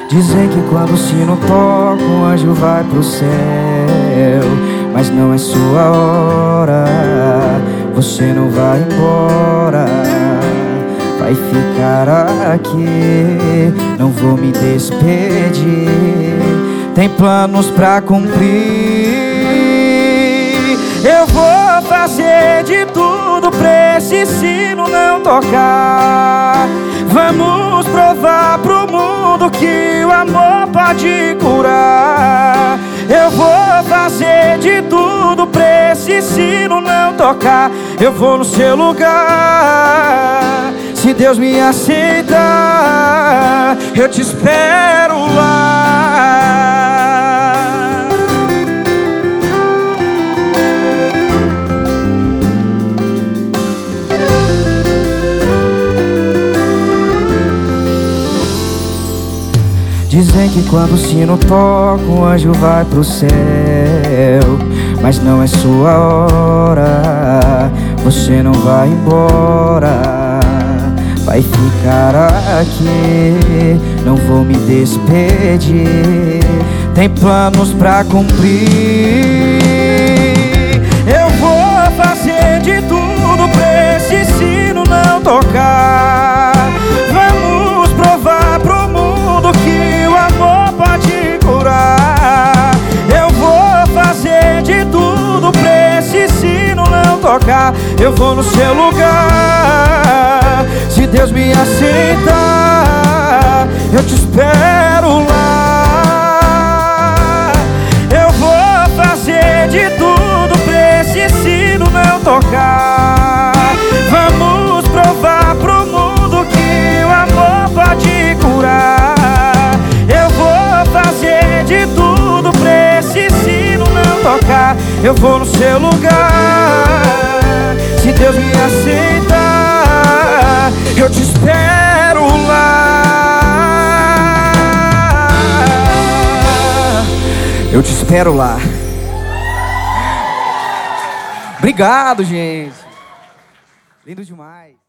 Dizem que quando o sino toca, o anjo vai pro céu, mas não é sua hora. Você não vai embora, vai ficar aqui. Não vou me despedir, tem planos pra cumprir. Eu vou fazer de tudo pra esse sino não tocar. Vamos provar pro mundo que o amor pode curar. Eu vou fazer de tudo pra esse sino não tocar. Eu vou no seu lugar. Se Deus me aceitar, eu te espero lá. Dizem que quando o sino toca, o anjo vai pro céu, mas não é sua hora. Você não vai embora, vai ficar aqui. Não vou me despedir, tem planos pra cumprir. Eu vou fazer de tudo pra esse sino não tocar. Vamos provar pro mundo que o amor pode curar. Eu vou fazer de tudo pra esse sino não tocar. Eu vou no seu lugar. Se Deus me aceitar, eu te espero lá. Eu vou fazer de tudo pra esse sino não tocar. Vamos provar pro mundo que o amor pode curar. Eu vou fazer de tudo pra esse sino não tocar. Eu vou no seu lugar. Se Deus me aceitar, eu te espero lá. Eu te espero lá. Obrigado, gente. Lindo demais.